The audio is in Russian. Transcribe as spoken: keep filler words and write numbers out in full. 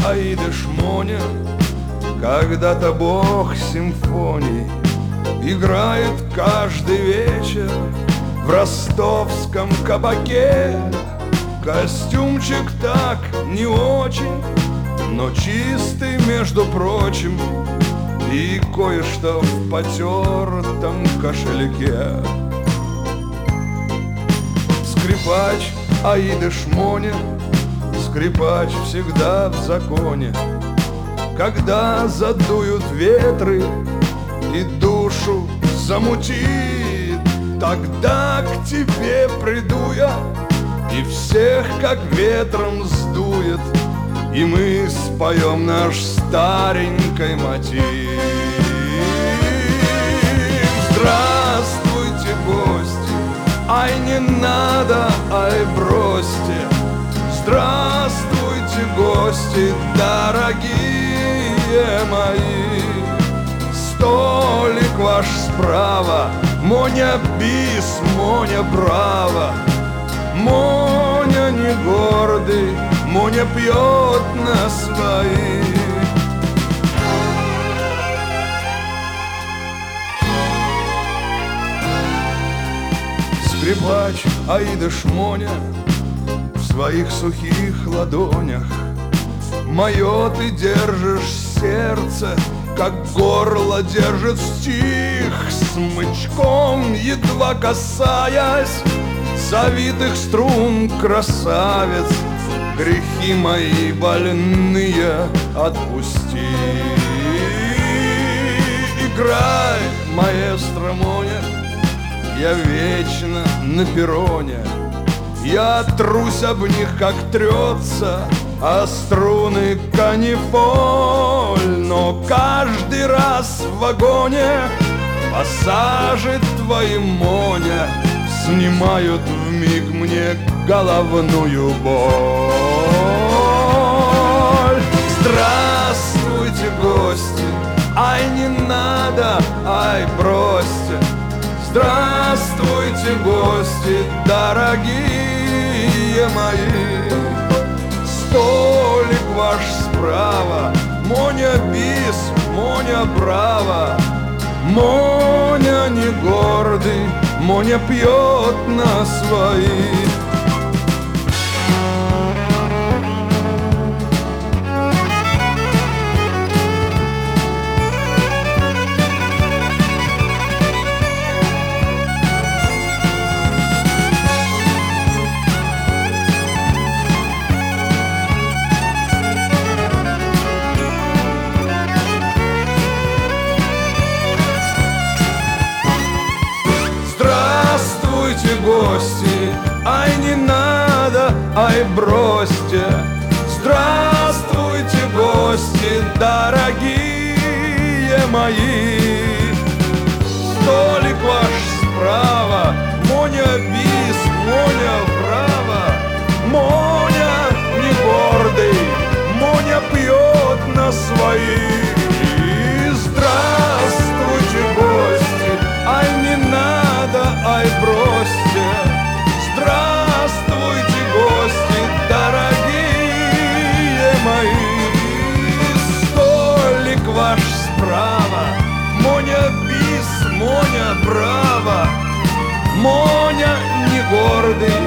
Аида Шмоня, когда-то бог симфоний, играет каждый вечер в ростовском кабаке. Костюмчик так не очень, но чистый, между прочим, и кое-что в потертом кошельке. Скрипач Аида Шмоня, скрипач всегда в законе. Когда задуют ветры и душу замутит, тогда к тебе приду я, и всех как ветром сдует, и мы споем наш старенький мотив. Здравствуйте, гости, ай не надо, ай бросьте. Здравствуйте, гости, дорогие мои. Столик ваш справа, Моня бис, Моня браво. Моня не гордый, Моня пьет на свои. Скрипач Аида Шмоня в своих сухих ладонях мое ты держишь сердце, как горло держит стих, смычком едва касаясь завитых струн, красавец, грехи мои больные отпусти. Играй, маэстро Моня, я вечно на перроне. Я трусь об них, как трется о струны канифоль, но каждый раз в вагоне пассажи твои, Моня, снимают вмиг мне головную боль. Здравствуйте, гости, ай не надо, ай бросьте. Здравствуйте, гости, дорогие мои. Столик ваш справа, Моня бис, Моня браво. Моня не гордый, Моня пьет на свои. Гости, ай не надо, ай бросьте. Здравствуйте, гости, дорогие мои. Столик ваш справа, Моня бис, Моня браво. Моня не гордый, Моня пьет на свои. Здравствуйте, гости, ай не надо, ай бросьте. Здравствуйте, гости, дорогие мои. Столик ваш справа, Моня бис, Моня браво. Моня не гордый,